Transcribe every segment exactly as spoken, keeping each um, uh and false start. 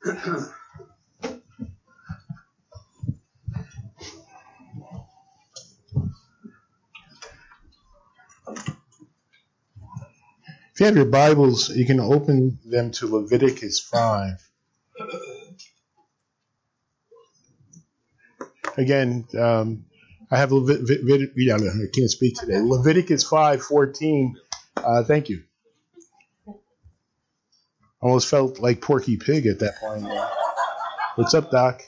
If you have your Bibles, you can open them to Leviticus five. Again, um, I have Levit- Levit- yeah, I can't speak today. Leviticus five fourteen. Uh, thank you. Almost felt like Porky Pig at that point. What's up, Doc?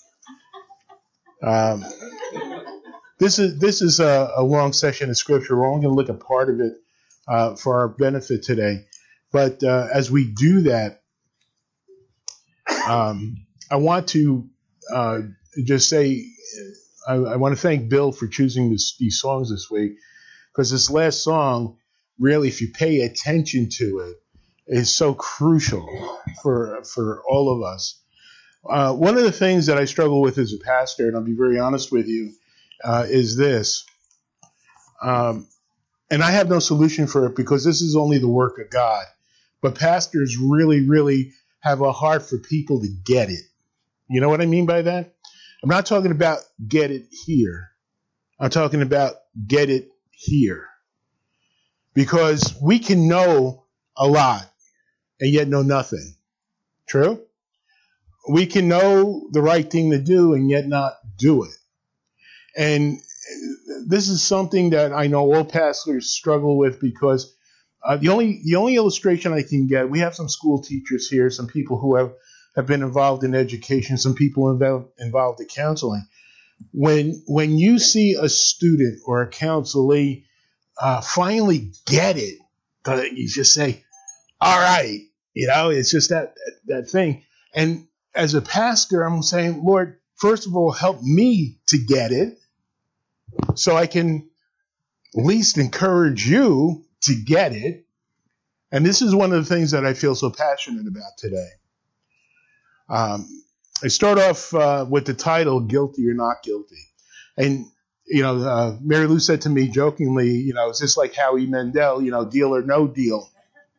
Um, this is this is a, a long session of scripture. We're only going to look at part of it uh, for our benefit today. But uh, as we do that, um, I want to uh, just say I, I want to thank Bill for choosing this, these songs this week, because this last song, really, if you pay attention to it, is so crucial for for all of us. Uh, one of the things that I struggle with as a pastor, and I'll be very honest with you, uh, is this. Um, and I have no solution for it because this is only the work of God. But pastors really, really have a heart for people to get it. You know what I mean by that? I'm not talking about get it here. I'm talking about get it here. Because we can know a lot and yet know nothing. True? We can know the right thing to do and yet not do it. And this is something that I know all pastors struggle with, because uh, the only the only illustration I can get, we have some school teachers here, some people who have, have been involved in education, some people involved, involved in counseling. When when you see a student or a counselee uh, finally get it, you just say, all right, you know, it's just that, that that thing. And as a pastor, I'm saying, Lord, first of all, help me to get it so I can at least encourage you to get it. And this is one of the things that I feel so passionate about today. Um, I start off uh, with the title, Guilty or Not Guilty. And, you know, uh, Mary Lou said to me jokingly, you know, is this like Howie Mandel, you know, deal or no deal?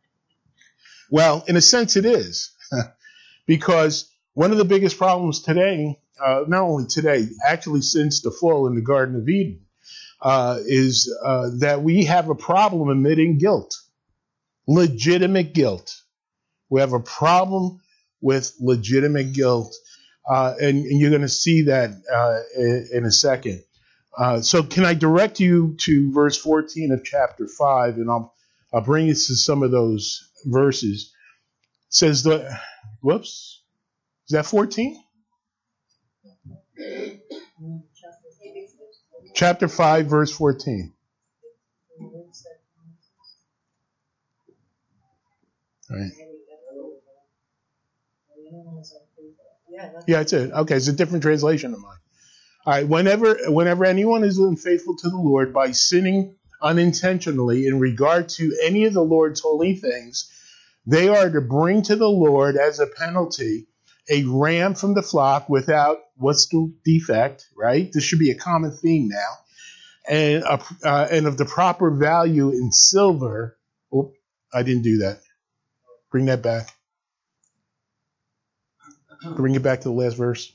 Well, in a sense it is. Because one of the biggest problems today, uh, not only today, actually since the fall in the Garden of Eden, uh, is uh, that we have a problem admitting guilt, legitimate guilt. We have a problem with legitimate guilt, uh, and, and you're going to see that uh, in, in a second. Uh, so can I direct you to verse fourteen of chapter five, and I'll, I'll bring you to some of those verses. It says, the, whoops, is that fourteen? Chapter five, verse fourteen. All right. Yeah, that's it. Okay, it's a different translation of mine. All right, whenever whenever anyone is unfaithful to the Lord by sinning unintentionally in regard to any of the Lord's holy things, they are to bring to the Lord as a penalty a ram from the flock without what's the defect, right? This should be a common theme now. And a, uh, and of the proper value in silver. Oh, I didn't do that. Bring that back. Bring it back to the last verse.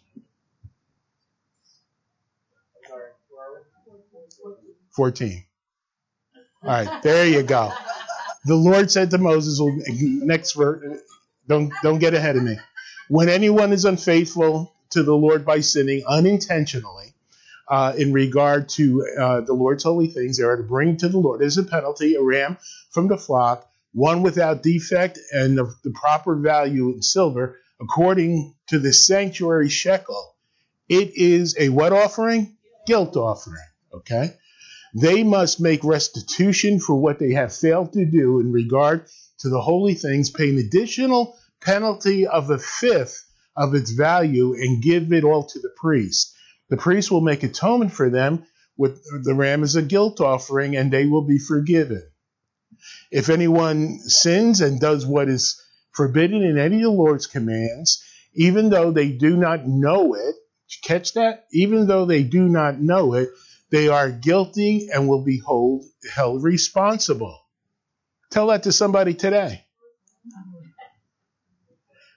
fourteen. All right, there you go. The Lord said to Moses, next verse, don't, don't get ahead of me. When anyone is unfaithful to the Lord by sinning unintentionally uh, in regard to uh, the Lord's holy things, they are to bring to the Lord as a penalty a ram from the flock, one without defect and of the proper value in silver, according to the sanctuary shekel. It is a what offering? Guilt offering. Okay? They must make restitution for what they have failed to do in regard to the holy things, pay an additional penalty of a fifth of its value, and give it all to the priest. The priest will make atonement for them with the ram as a guilt offering, and they will be forgiven. If anyone sins and does what is forbidden in any of the Lord's commands, even though they do not know it, catch that? Even though they do not know it, they are guilty and will be hold, held responsible. Tell that to somebody today.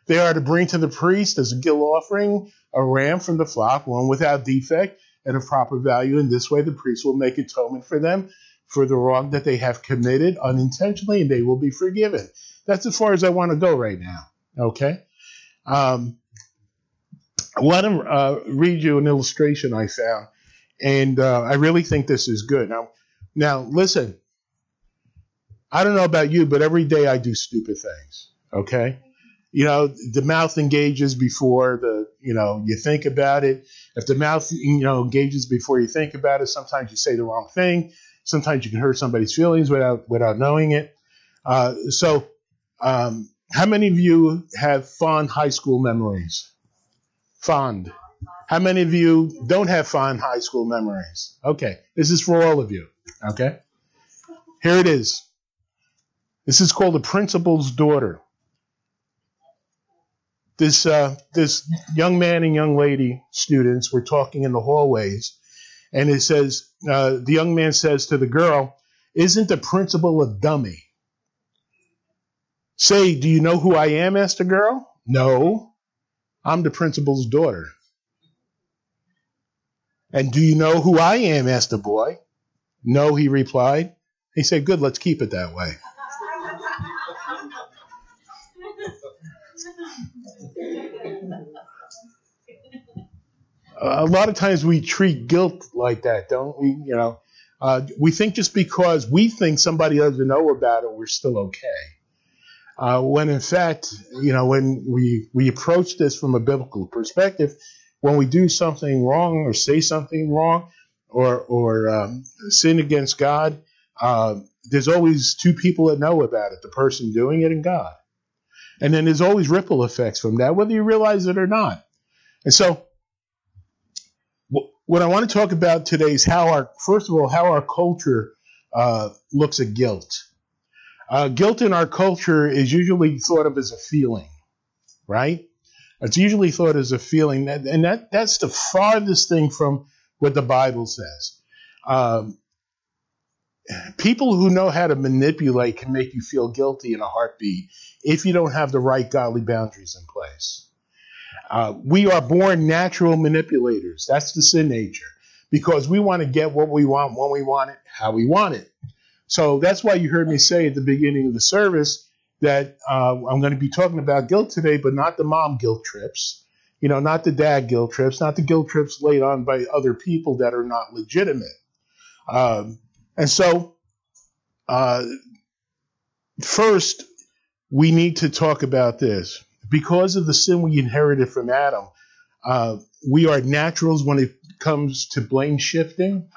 They are to bring to the priest as a guilt offering a ram from the flock, one without defect and of proper value. In this way, the priest will make atonement for them for the wrong that they have committed unintentionally, and they will be forgiven. That's as far as I want to go right now. Okay? Um, I want to uh, read you an illustration I found, and uh, I really think this is good. Now, now, listen, I don't know about you, but every day I do stupid things, okay? You know, the mouth engages before the, you know, you think about it. If the mouth, you know, engages before you think about it, sometimes you say the wrong thing. Sometimes you can hurt somebody's feelings without without knowing it. Uh, so, um, how many of you have fond high school memories? Fond. How many of you don't have fond high school memories? Okay, this is for all of you. Okay, here it is. This is called The Principal's Daughter. This uh, this young man and young lady students were talking in the hallways, and it says uh, the young man says to the girl, "Isn't the principal a dummy?" "Say, do you know who I am?" asked the girl. "No, I'm the principal's daughter." "And do you know who I am?" asked the boy. "No," he replied. He said, "Good, let's keep it that way." A lot of times we treat guilt like that, don't we? You know, uh, we think just because we think somebody doesn't know about it, we're still okay. Uh, when in fact, you know, when we, we approach this from a biblical perspective, when we do something wrong or say something wrong or, or um, sin against God, uh, there's always two people that know about it, the person doing it and God. And then there's always ripple effects from that, whether you realize it or not. And so what I want to talk about today is how our, first of all, how our culture uh, looks at guilt. Uh, guilt in our culture is usually thought of as a feeling, right? It's usually thought as a feeling, that, and that, that's the farthest thing from what the Bible says. Um, people who know how to manipulate can make you feel guilty in a heartbeat if you don't have the right godly boundaries in place. Uh, we are born natural manipulators. That's the sin nature, because we want to get what we want, when we want it, how we want it. So that's why you heard me say at the beginning of the service that uh, I'm going to be talking about guilt today, but not the mom guilt trips, you know, not the dad guilt trips, not the guilt trips laid on by other people that are not legitimate. Um, and so uh, first, we need to talk about this. Because of the sin we inherited from Adam, uh, we are naturals when it comes to blame shifting.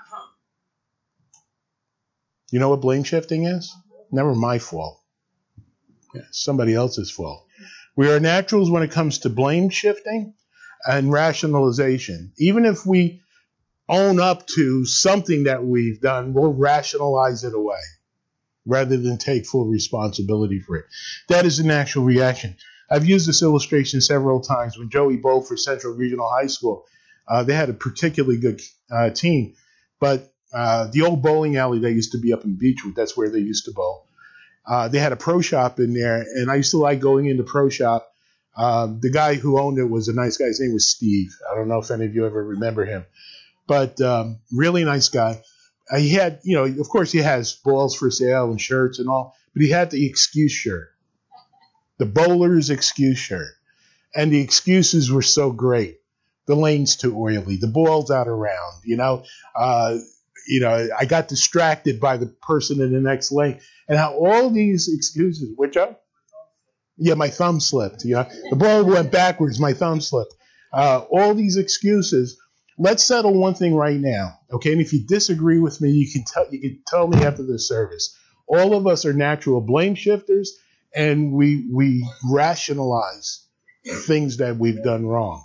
You know what blame shifting is? Never my fault. Yeah, somebody else's fault. We are naturals when it comes to blame shifting and rationalization. Even if we own up to something that we've done, we'll rationalize it away rather than take full responsibility for it. That is a natural reaction. I've used this illustration several times. When Joey bowled for Central Regional High School, uh, they had a particularly good uh, team. But uh, the old bowling alley that used to be up in Beechwood, that's where they used to bowl. Uh, they had a pro shop in there, and I used to like going into pro shop. Uh, the guy who owned it was a nice guy. His name was Steve. I don't know if any of you ever remember him. But um, really nice guy. Uh, he had, you know, of course he has balls for sale and shirts and all, but he had the excuse shirt. The bowler's excuse shirt. And the excuses were so great. The lane's too oily. The ball's out of round. You know, uh, you know, I got distracted by the person in the next lane. And how all these excuses, which are, yeah, my thumb slipped. You know, the ball went backwards. My thumb slipped. Uh, all these excuses. Let's settle one thing right now, okay? And if you disagree with me, you can tell you can tell me after the service. All of us are natural blame shifters. And we we rationalize things that we've done wrong.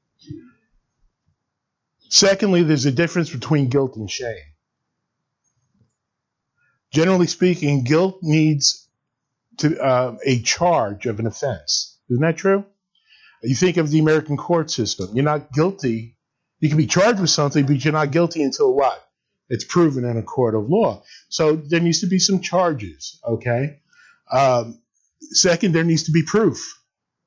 Secondly, there's a difference between guilt and shame. Generally speaking, guilt needs to, uh, a charge of an offense. Isn't that true? You think of the American court system. You're not guilty. You can be charged with something, but you're not guilty until what? It's proven in a court of law. So there needs to be some charges, okay? Um, Second, there needs to be proof.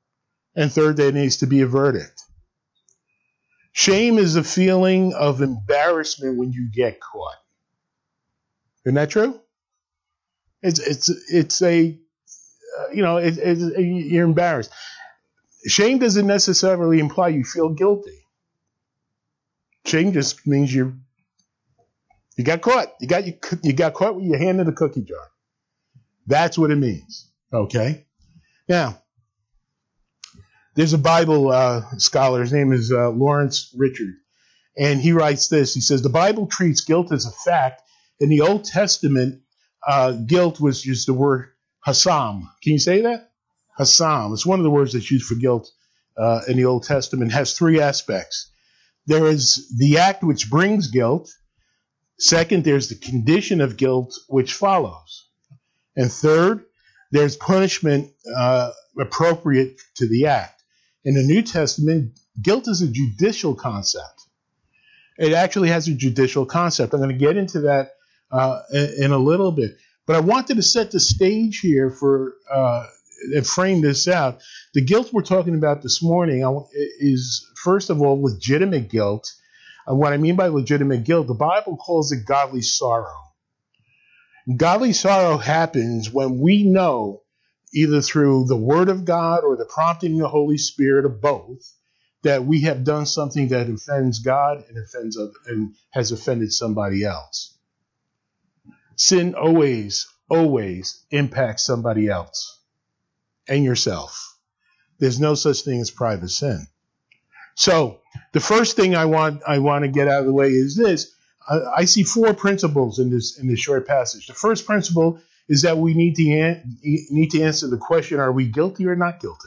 And third, there needs to be a verdict. Shame is a feeling of embarrassment when you get caught. Isn't that true? It's it's it's a uh, you know it, it's a, you're embarrassed. Shame doesn't necessarily imply you feel guilty. Shame just means you you got caught. You got you you got caught with your hand in the cookie jar. That's what it means. Okay. Now, there's a Bible uh, scholar. His name is uh, Lawrence Richard, and he writes this. He says the Bible treats guilt as a fact. In the Old Testament, uh, guilt was just the word hasam. Can you say that? Hasam. It's one of the words that's used for guilt uh, in the Old Testament. It has three aspects. There is the act which brings guilt. Second, there's the condition of guilt which follows. And third, there's punishment uh, appropriate to the act. In the New Testament, guilt is a judicial concept. It actually has a judicial concept. I'm going to get into that uh, in, in a little bit. But I wanted to set the stage here for uh, and frame this out. The guilt we're talking about this morning is, first of all, legitimate guilt. And what I mean by legitimate guilt, the Bible calls it godly sorrow. Godly sorrow happens when we know, either through the Word of God or the prompting of the Holy Spirit, or both, that we have done something that offends God and offends and has offended somebody else. Sin always, always impacts somebody else and yourself. There's no such thing as private sin. So the first thing I want I want to get out of the way is this. I, I see four principles in this in this short passage. The first principle is that we need to an, need to answer the question: are we guilty or not guilty?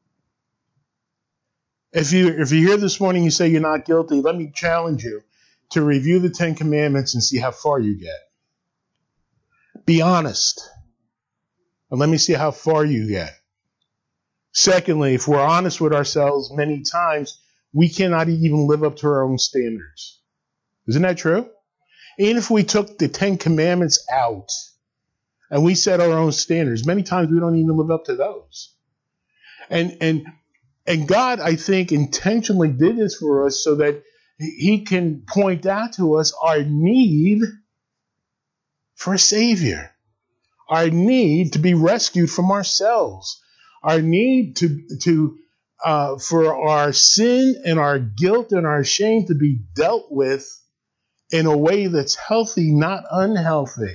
If you if you're here this morning, you say you're not guilty. Let me challenge you to review the Ten Commandments and see how far you get. Be honest, and let me see how far you get. Secondly, if we're honest with ourselves, many times we cannot even live up to our own standards. Isn't that true? Even if we took the Ten Commandments out and we set our own standards, many times we don't even live up to those. And and and God, I think, intentionally did this for us so that He can point out to us our need for a Savior, our need to be rescued from ourselves, our need to to uh, for our sin and our guilt and our shame to be dealt with in a way that's healthy, not unhealthy.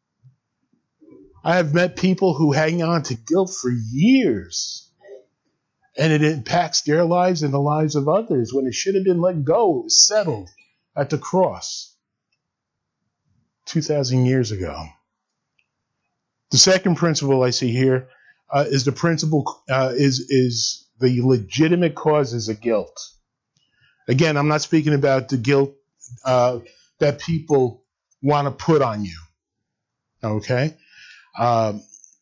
I have met people who hang on to guilt for years, and it impacts their lives and the lives of others when it should have been let go. It was settled at the cross two thousand years ago. The second principle I see here uh, is the principle uh, is is the legitimate causes of guilt. Again, I'm not speaking about the guilt uh, that people want to put on you. Okay? Um,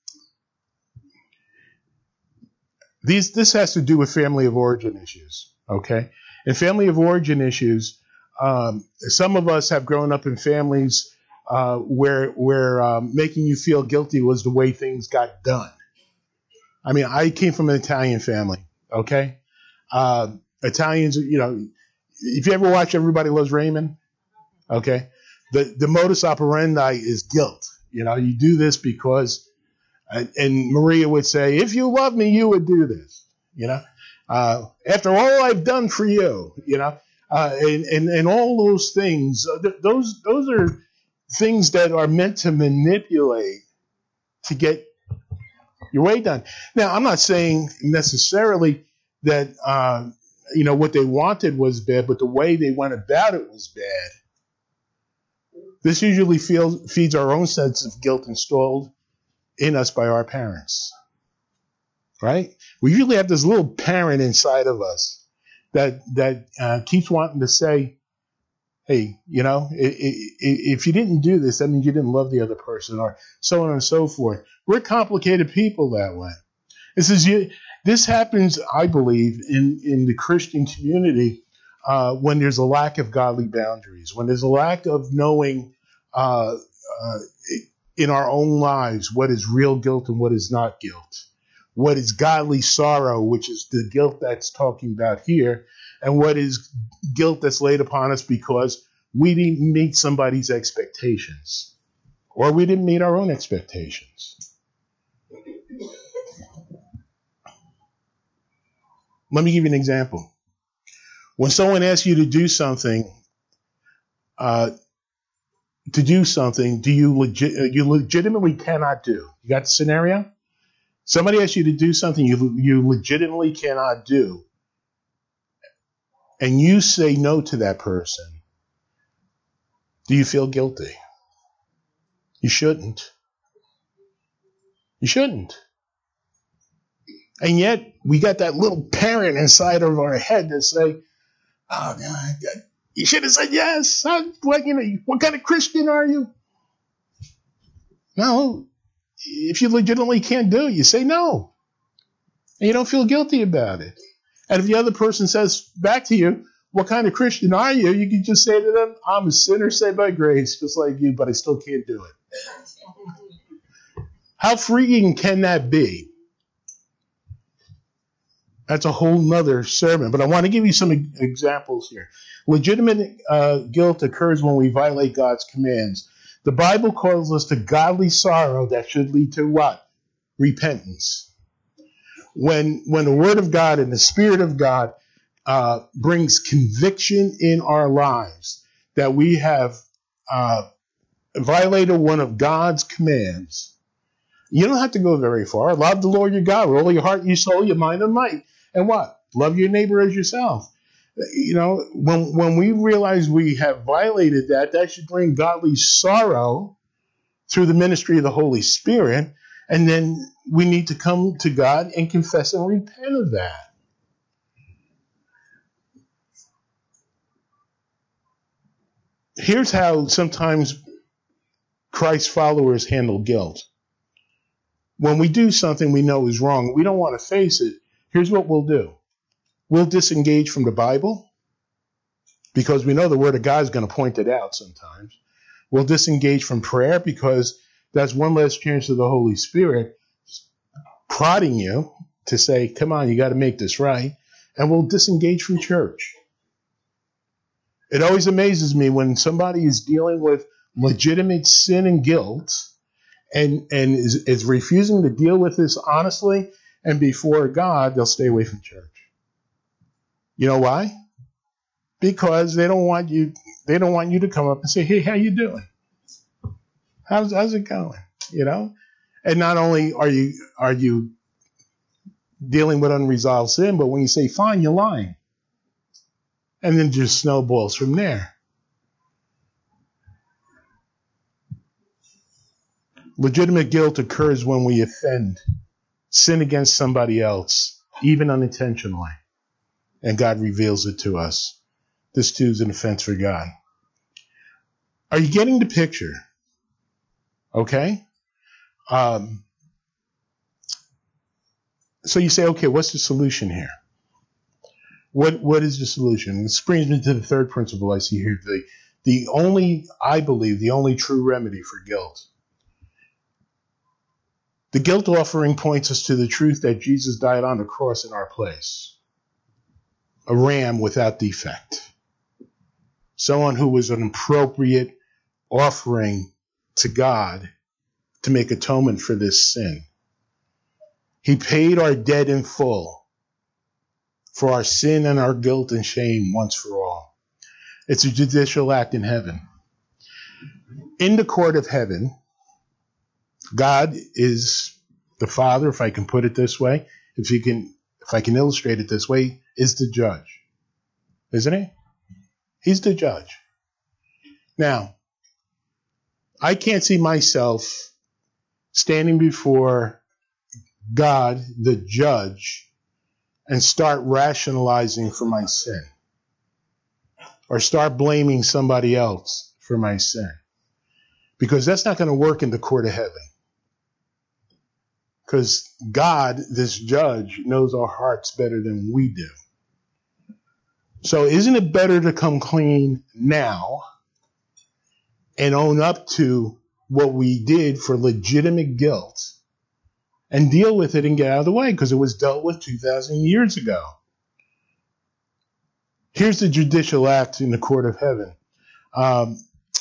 these this has to do with family of origin issues. Okay? In family of origin issues, um, some of us have grown up in families uh, where where um, making you feel guilty was the way things got done. I mean, I came from an Italian family. Okay? Uh, Italians, you know, if you ever watch Everybody Loves Raymond, okay, the, the modus operandi is guilt. You know, you do this because, and, and Maria would say, if you love me, you would do this, you know, uh, after all I've done for you, you know, uh, and, and, and all those things, th- those, those are things that are meant to manipulate to get your way done. Now, I'm not saying necessarily that, uh, you know, what they wanted was bad, but the way they went about it was bad. This usually feels, feeds our own sense of guilt installed in us by our parents, right? We usually have this little parent inside of us that that uh, keeps wanting to say, hey, you know, if you didn't do this, that means you didn't love the other person, or so on and so forth. We're complicated people that way. This is you. This happens, I believe, in, in the Christian community uh, when there's a lack of godly boundaries, when there's a lack of knowing uh, uh, in our own lives what is real guilt and what is not guilt, what is godly sorrow, which is the guilt that's talking about here, and what is guilt that's laid upon us because we didn't meet somebody's expectations, or we didn't meet our own expectations. Let me give you an example. When someone asks you to do something, uh, to do something, do you legit, you legitimately cannot do? You got the scenario? Somebody asks you to do something you you legitimately cannot do, and you say no to that person. Do you feel guilty? You shouldn't. You shouldn't. And yet, we got that little parent inside of our head that say, oh, God, you should have said yes. How, what, you know, what kind of Christian are you? No. If you legitimately can't do it, you say no. And you don't feel guilty about it. And if the other person says back to you, what kind of Christian are you? You can just say to them, I'm a sinner saved by grace, just like you, but I still can't do it. How freeing can that be? That's a whole nother sermon, but I want to give you some examples here. Legitimate uh, guilt occurs when we violate God's commands. The Bible calls us to godly sorrow that should lead to what? Repentance. When, when the Word of God and the Spirit of God uh, brings conviction in our lives that we have uh, violated one of God's commands, you don't have to go very far. Love the Lord your God with all your heart, your soul, your mind, and might. And what? Love your neighbor as yourself. You know, when when we realize we have violated that, that should bring godly sorrow through the ministry of the Holy Spirit. And then we need to come to God and confess and repent of that. Here's how sometimes Christ's followers handle guilt. When we do something we know is wrong, we don't want to face it. Here's what we'll do. We'll disengage from the Bible because we know the Word of God is going to point it out sometimes. We'll disengage from prayer because that's one less chance of the Holy Spirit prodding you to say, come on, you got to make this right. And we'll disengage from church. It always amazes me when somebody is dealing with legitimate sin and guilt and, and is, is refusing to deal with this honestly and before God, they'll stay away from church. You know why? Because they don't want you, they don't want you to come up and say, hey, how you doing? How's, how's it going? You know? And not only are you, are you dealing with unresolved sin, but when you say fine, you're lying. And then just snowballs from there. Legitimate guilt occurs when we offend, sin against somebody else, even unintentionally. And God reveals it to us. This too is an offense for God. Are you getting the picture? Okay? Um, so you say, okay, what's the solution here? What What is the solution? This brings me to the third principle I see here. The, the only, I believe, the only true remedy for guilt. The guilt offering points us to the truth that Jesus died on the cross in our place. A ram without defect. Someone who was an appropriate offering to God to make atonement for this sin. He paid our debt in full for our sin and our guilt and shame once for all. It's a judicial act in heaven. In the court of heaven, God is the Father, if I can put it this way. If you can, if I can illustrate it this way, is the judge. Isn't he? He's the judge. Now, I can't see myself standing before God, the judge, and start rationalizing for my sin. Or start blaming somebody else for my sin. Because that's not going to work in the court of heaven. Because God, this judge, knows our hearts better than we do. So isn't it better to come clean now and own up to what we did for legitimate guilt and deal with it and get out of the way because it was dealt with two thousand years ago. Here's the judicial act in the court of heaven. Um,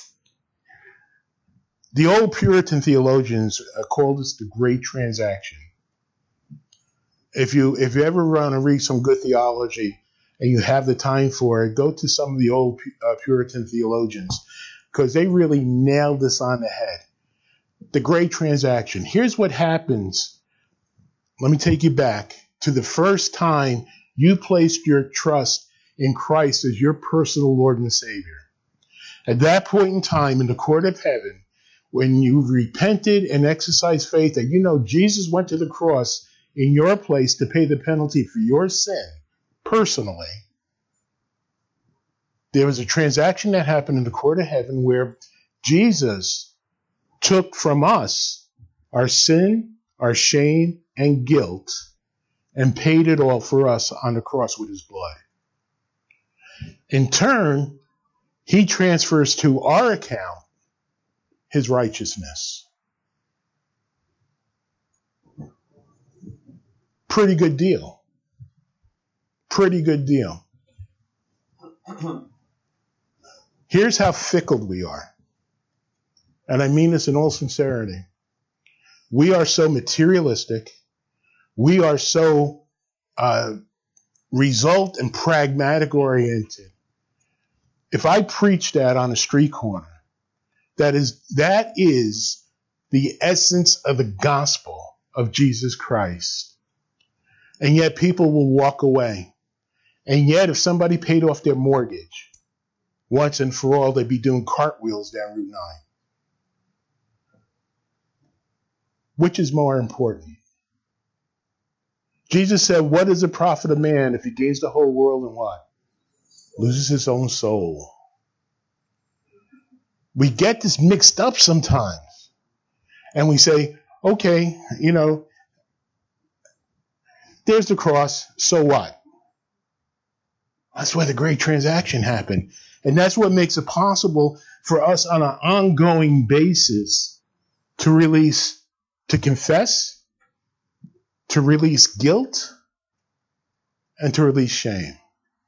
the old Puritan theologians uh, called this the great transaction. If you if you ever want to read some good theology and you have the time for it, go to some of the old uh, Puritan theologians because they really nailed this on the head. The great transaction. Here's what happens. Let me take you back to the first time you placed your trust in Christ as your personal Lord and Savior. At that point in time in the court of heaven, when you repented and exercised faith that you know Jesus went to the cross in your place to pay the penalty for your sin personally, there was a transaction that happened in the court of heaven where Jesus took from us our sin, our shame, and guilt, and paid it all for us on the cross with his blood. In turn, he transfers to our account his righteousness. Pretty good deal. Pretty good deal. Here's how fickle we are. And I mean this in all sincerity. We are so materialistic. We are so uh, result and pragmatic oriented. If I preach that on a street corner, that is that is the essence of the gospel of Jesus Christ. And yet people will walk away. And yet if somebody paid off their mortgage once and for all, they'd be doing cartwheels down Route nine. Which is more important? Jesus said, what is the profit of man if he gains the whole world and what? Loses his own soul. We get this mixed up sometimes. And we say, okay, you know, there's the cross, so what? That's where the great transaction happened. And that's what makes it possible for us on an ongoing basis to release, to confess, to release guilt, and to release shame.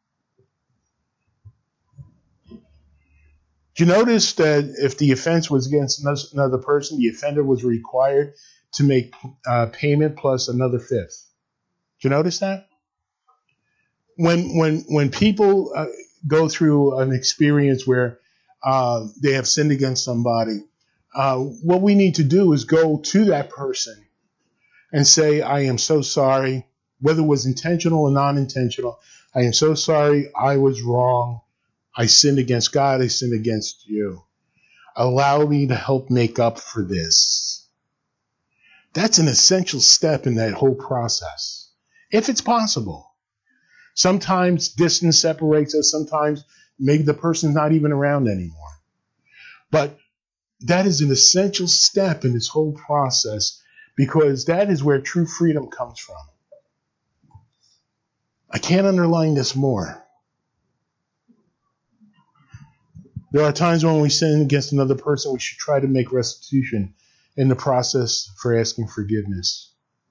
Do you notice that if the offense was against another person, the offender was required to make uh, payment plus another fifth? Do you notice that? When when when people uh, go through an experience where uh, they have sinned against somebody, uh, what we need to do is go to that person and say, I am so sorry, whether it was intentional or non-intentional. I am so sorry, I was wrong. I sinned against God, I sinned against you. Allow me to help make up for this. That's an essential step in that whole process, if it's possible. Sometimes distance separates us, sometimes maybe the person's not even around anymore. But that is an essential step in this whole process because that is where true freedom comes from. I can't underline this more. There are times when we sin against another person, we should try to make restitution in the process for asking forgiveness.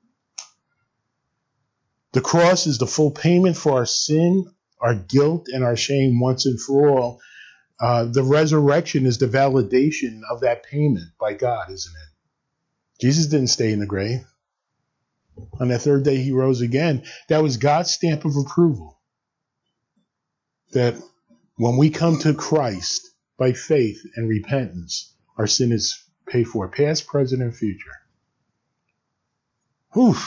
The cross is the full payment for our sin, our guilt, and our shame once and for all. Uh, the resurrection is the validation of that payment by God, isn't it? Jesus didn't stay in the grave. On that third day, he rose again. That was God's stamp of approval. That when we come to Christ by faith and repentance, our sin is paid for, past, present, and future. Whew.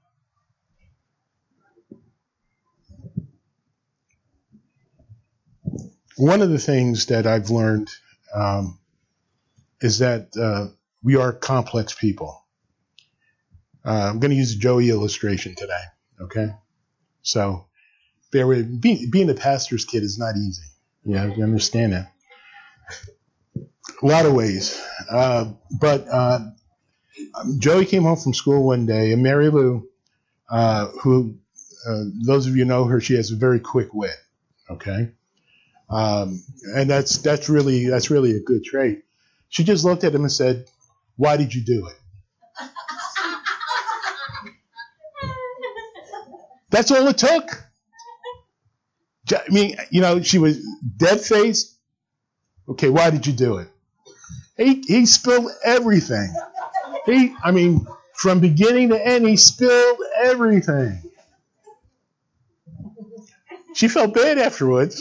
One of the things that I've learned um, is that uh, we are complex people. Uh, I'm going to use a Joey illustration today, okay? So, bear with, be, being a pastor's kid is not easy. Yeah, you understand that. A lot of ways. Uh, but uh, Joey came home from school one day, and Mary Lou, uh, who, uh, those of you know her, she has a very quick wit, okay? Um, and that's that's really that's really a good trait. She just looked at him and said, "Why did you do it?" That's all it took. I mean, you know, she was dead-faced. Okay, why did you do it? He, he spilled everything. He, I mean, from beginning to end, he spilled everything. She felt bad afterwards.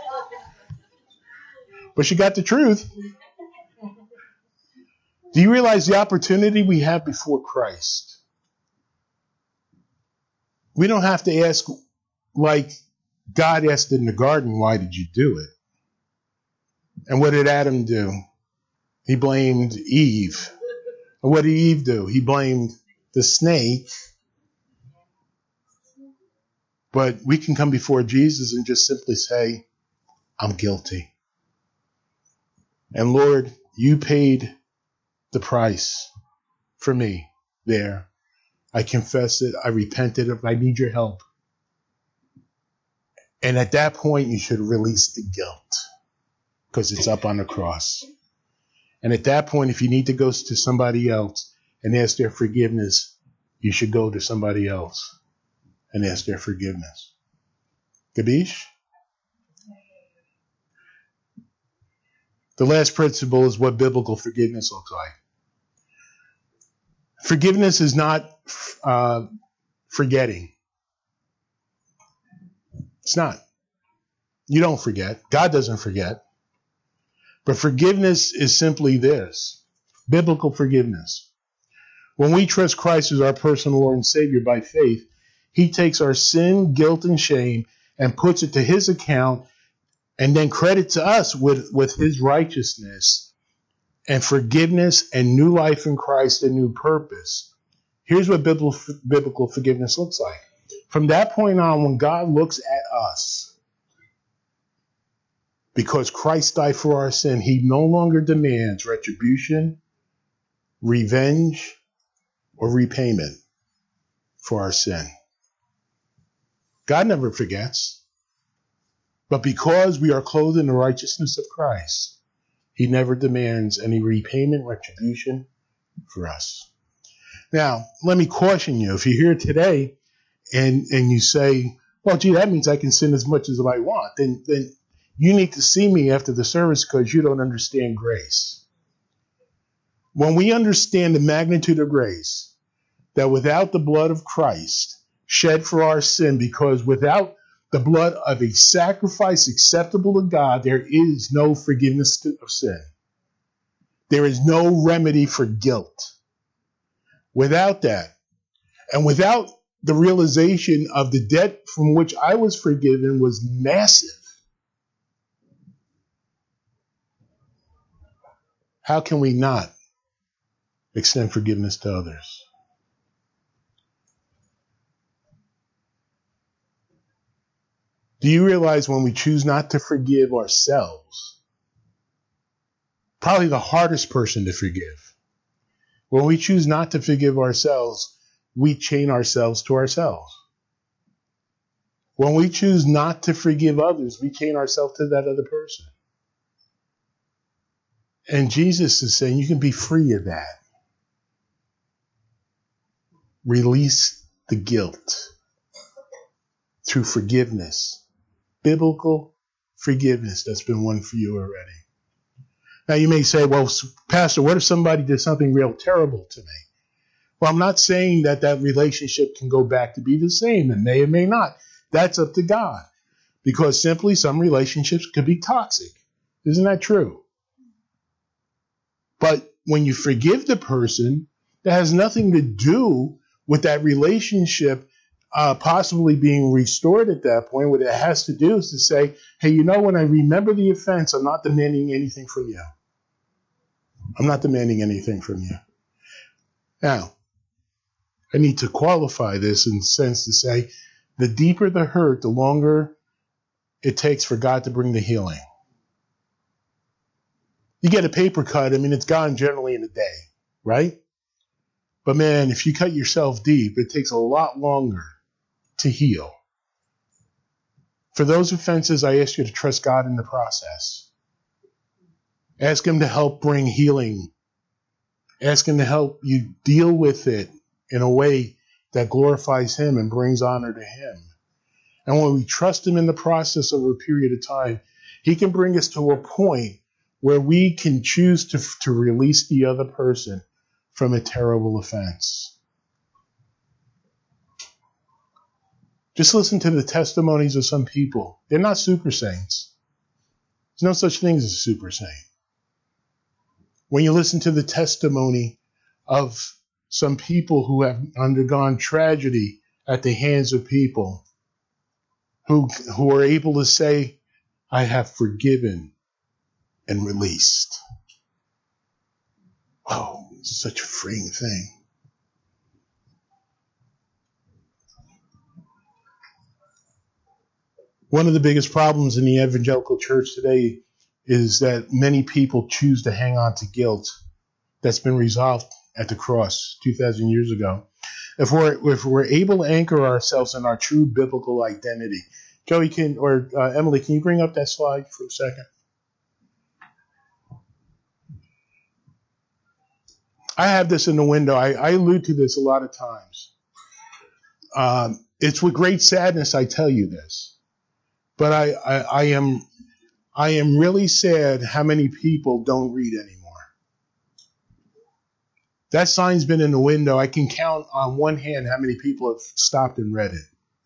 But she got the truth. Do you realize the opportunity we have before Christ? We don't have to ask like God asked in the garden, why did you do it? And what did Adam do? He blamed Eve. And what did Eve do? He blamed the snake. But we can come before Jesus and just simply say, I'm guilty. And Lord, you paid the price for me there. I confess it. I repented. I need your help. And at that point, you should release the guilt because it's up on the cross. And at that point, if you need to go to somebody else and ask their forgiveness, you should go to somebody else and ask their forgiveness. Gabish? The last principle is what biblical forgiveness looks like. Forgiveness is not uh, forgetting. It's not. You don't forget. God doesn't forget. But forgiveness is simply this. Biblical forgiveness. When we trust Christ as our personal Lord and Savior by faith, He takes our sin, guilt, and shame and puts it to His account and then credits us with, with His righteousness and forgiveness and new life in Christ and new purpose. Here's what biblical, biblical forgiveness looks like. From that point on, when God looks at us, because Christ died for our sin, He no longer demands retribution, revenge, or repayment for our sin. God never forgets. But because we are clothed in the righteousness of Christ, He never demands any repayment, retribution for us. Now, let me caution you. If you're here today and, and you say, well, gee, that means I can sin as much as I want, then, then you need to see me after the service because you don't understand grace. When we understand the magnitude of grace, that without the blood of Christ shed for our sin, because without the blood of a sacrifice acceptable to God, there is no forgiveness of sin. There is no remedy for guilt. Without that, and without the realization of the debt from which I was forgiven was massive, how can we not extend forgiveness to others? Do you realize when we choose not to forgive ourselves, probably the hardest person to forgive, when we choose not to forgive ourselves, we chain ourselves to ourselves. When we choose not to forgive others, we chain ourselves to that other person. And Jesus is saying you can be free of that. Release the guilt through forgiveness. Biblical forgiveness. That's been won for you already. Now you may say, well, Pastor, what if somebody did something real terrible to me? Well, I'm not saying that that relationship can go back to be the same. It may or may not. That's up to God. Because simply some relationships could be toxic. Isn't that true? But when you forgive the person, that has nothing to do with that relationship uh, possibly being restored at that point. What it has to do is to say, hey, you know, when I remember the offense, I'm not demanding anything from you. I'm not demanding anything from you. Now, I need to qualify this in the sense to say, the deeper the hurt, the longer it takes for God to bring the healing. You get a paper cut, I mean, it's gone generally in a day, right? But man, if you cut yourself deep, it takes a lot longer to heal. For those offenses, I ask you to trust God in the process. Ask Him to help bring healing. Ask Him to help you deal with it in a way that glorifies him and brings honor to him. And when we trust him in the process over a period of time, he can bring us to a point where we can choose to, to release the other person from a terrible offense. Just listen to the testimonies of some people. They're not super saints. There's no such thing as a super saint. When you listen to the testimony of some people who have undergone tragedy at the hands of people, who, who are able to say, I have forgiven and released. Wow, it's such a freeing thing. One of the biggest problems in the evangelical church today is that many people choose to hang on to guilt that's been resolved at the cross two thousand years ago. If we're, if we're able to anchor ourselves in our true biblical identity, Joey can, or uh, Emily, can you bring up that slide for a second? I have this in the window. I, I allude to this a lot of times. Um, it's with great sadness I tell you this, but I, I, I am I am really sad how many people don't read anymore. That sign's been in the window. I can count on one hand how many people have stopped and read it.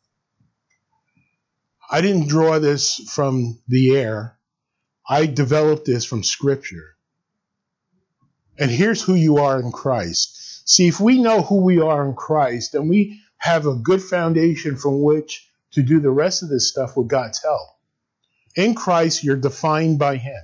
I didn't draw this from the air. I developed this from Scripture. And here's who you are in Christ. See, if we know who we are in Christ, then we have a good foundation from which to do the rest of this stuff with God's help. In Christ, you're defined by him.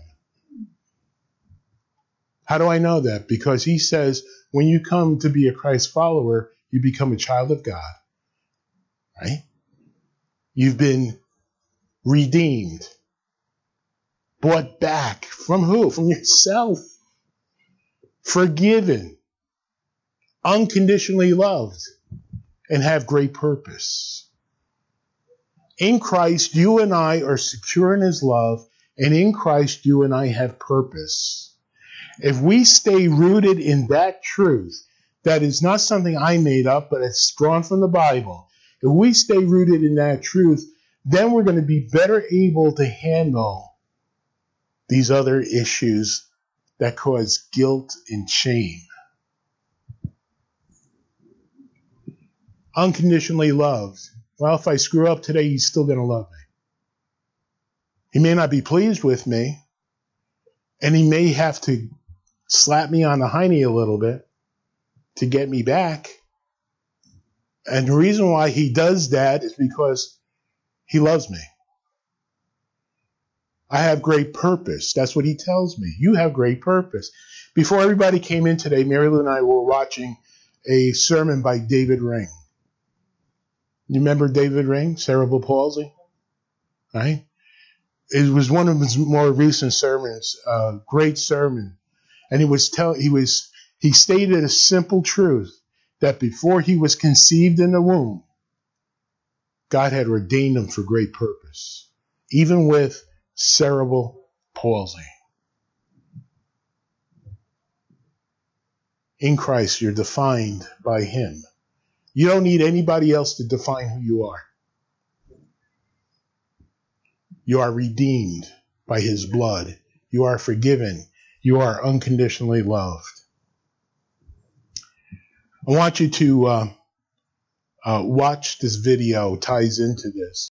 How do I know that? Because he says, when you come to be a Christ follower, you become a child of God. Right? You've been redeemed. Bought back. From who? From yourself. Forgiven. Unconditionally loved. And have great purpose. In Christ, you and I are secure in his love. And in Christ, you and I have purpose. If we stay rooted in that truth, that is not something I made up, but it's drawn from the Bible. If we stay rooted in that truth, then we're going to be better able to handle these other issues that cause guilt and shame. Unconditionally loved. Well, if I screw up today, he's still going to love me. He may not be pleased with me, and he may have to slap me on the hiney a little bit to get me back. And the reason why he does that is because he loves me. I have great purpose. That's what he tells me. You have great purpose. Before everybody came in today, Mary Lou and I were watching a sermon by David Ring. You remember David Ring, cerebral palsy? Right? It was one of his more recent sermons, a great sermon. And he was tell he was he stated a simple truth that before he was conceived in the womb, God had ordained him for great purpose, even with cerebral palsy. In Christ, you're defined by him. You don't need anybody else to define who you are. You are redeemed by his blood. You are forgiven. You are unconditionally loved. I want you to uh, uh, watch this video. It ties into this.